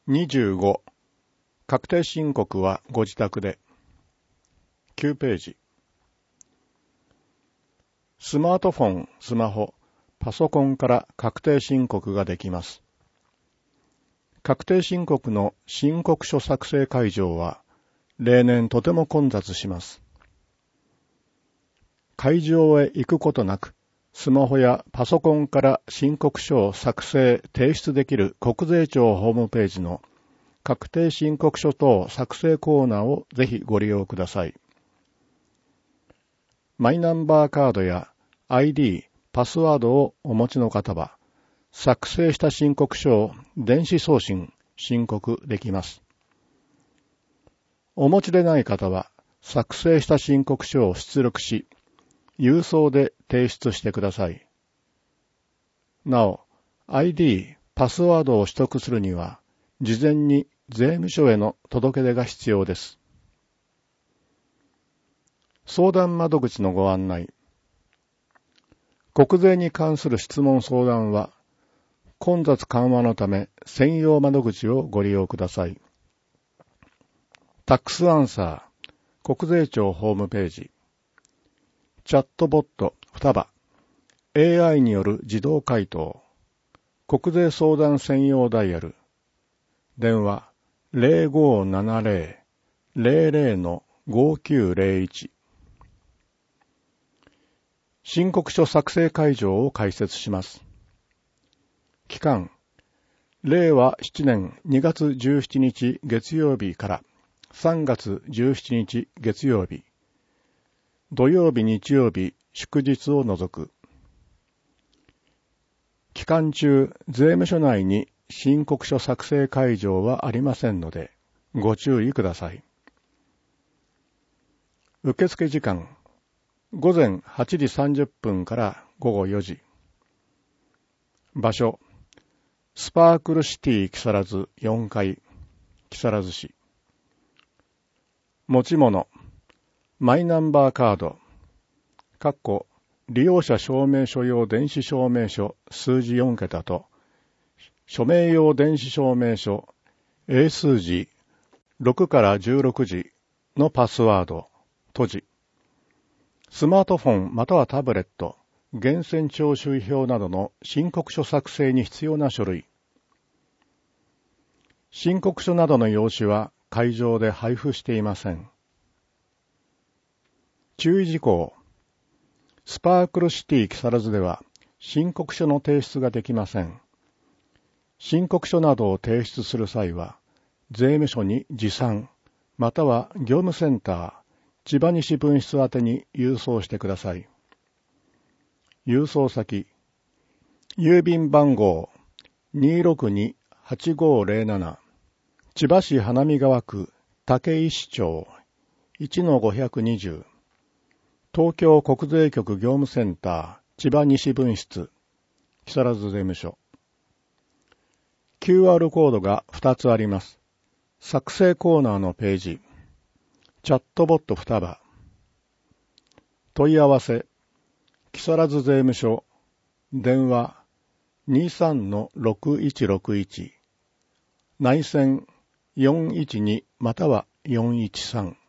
25. 確定申告はご自宅で。9ページ。スマートフォン、スマホ、パソコンから確定申告ができます。確定申告の申告書作成会場は例年とても混雑します。会場へ行くことなく、スマホやパソコンから申告書を作成・提出できる国税庁ホームページの確定申告書等作成コーナーをぜひご利用ください。マイナンバーカードや ID、パスワードをお持ちの方は、作成した申告書を電子送信・申告できます。お持ちでない方は、作成した申告書を出力し、郵送で提出してください。なお、ID、パスワードを取得するには、事前に税務署への届け出が必要です。相談窓口のご案内。国税に関する質問相談は、混雑緩和のため専用窓口をご利用ください。タックスアンサー、国税庁ホームページ。チャットボット双葉 AI による自動回答国税相談専用ダイヤル電話 0570-00-5901 申告書作成会場を開設します。期間令和7年2月17日月曜日から3月17日月曜日土曜日、日曜日、祝日を除く。期間中、税務署内に申告書作成会場はありませんので、ご注意ください。受付時間、午前8時30分から午後4時。場所、スパークルシティ木更津4階、木更津市。持ち物、マイナンバーカード、利用者証明書用電子証明書数字4桁と、署名用電子証明書英数字6から16字のパスワード、閉じ。スマートフォンまたはタブレット、源泉徴収票などの申告書作成に必要な書類。申告書などの用紙は会場で配布していません。注意事項。スパークルシティ木更津では申告書の提出ができません。申告書などを提出する際は、税務署に持参、または業務センター、千葉西分室宛てに郵送してください。郵送先、郵便番号 262-8507 千葉市花見川区武石町 1-520東京国税局業務センター千葉西分室木更津税務署 QR コードが2つあります。作成コーナーのページチャットボット双葉問い合わせ木更津税務署電話 23-6161 内線412または413